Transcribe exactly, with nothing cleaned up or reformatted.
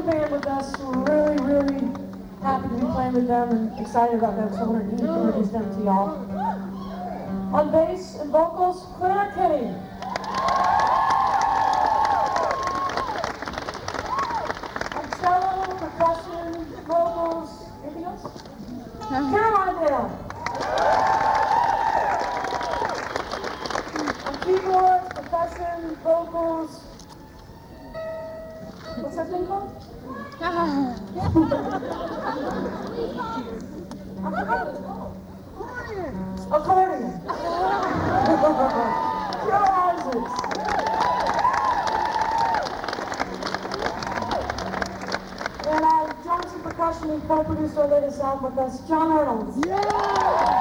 band with us. We're really, really happy to be playing with them and excited about them, so I want to introduce them to y'all. On bass and vocals, Claire Kenny. On cello, percussion, vocals, anything else? Caroline Dale. On keyboards, percussion, vocals. What's that thing called? I forgot what it's called. Accordion. Joe Isaacs. And uh, Johnson Percussion, who co-produced our latest album with us, John Reynolds. Yeah!